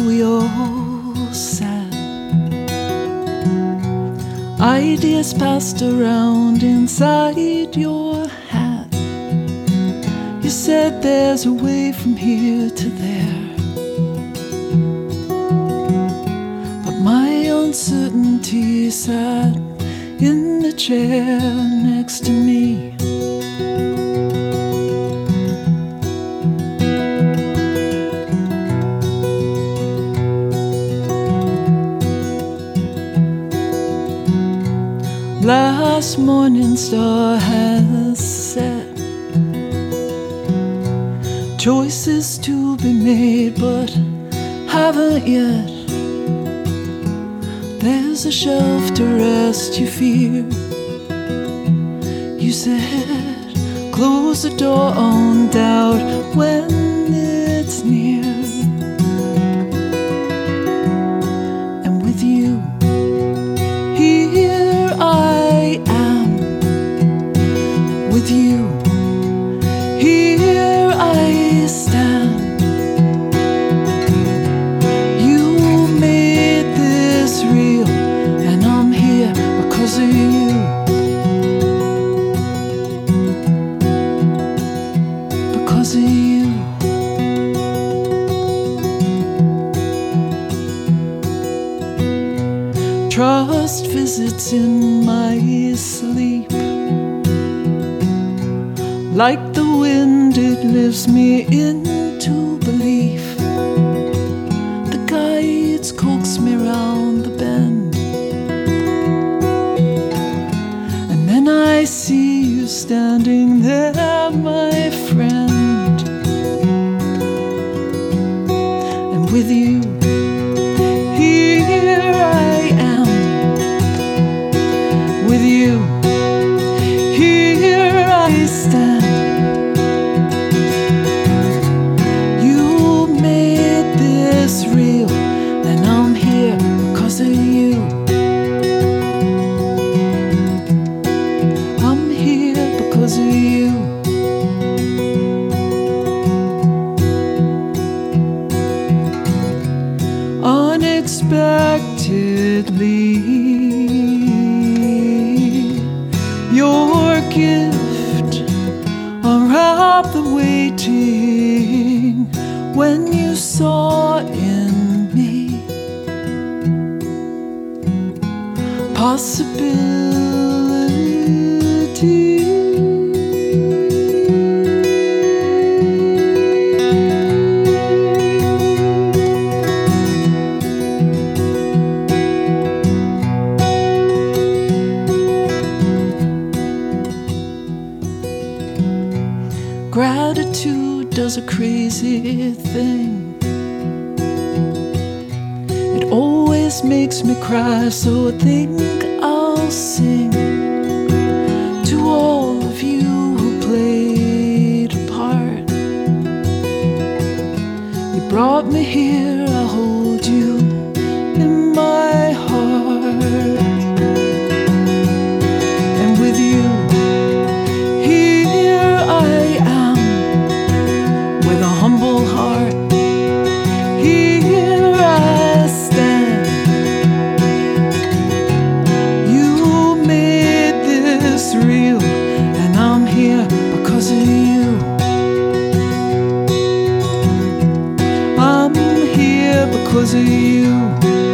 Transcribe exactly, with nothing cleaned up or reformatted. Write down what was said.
we all sat. Ideas passed around inside your hat. You said there's a way from here to there, but my uncertainty sat in the chair next to me. Last morning star has set, choices to be made but haven't yet. There's a shelf to rest your fear. You said close the door on doubt when it's near. And with you here I am, with you here I stand. You made this real, and I'm here because of you, because of you. Trust visits in my sleep. Like the wind, it lifts me into belief. The guides coax me round the bend, and then I see you standing there, my friend. And with you here I am, with you here I stand. You made this real, and I'm here because of you. I'm here because of you. Unexpectedly, your gift unwrapped the waiting when you saw in me possibility. Gratitude does a crazy thing. It always makes me cry, so I think I'll sing to all of you who played a part. You brought me here, I hold you in my heart. And with you here I am, with a humble heart, here I stand. You made this real, and I'm here because of you. I'm here because of you.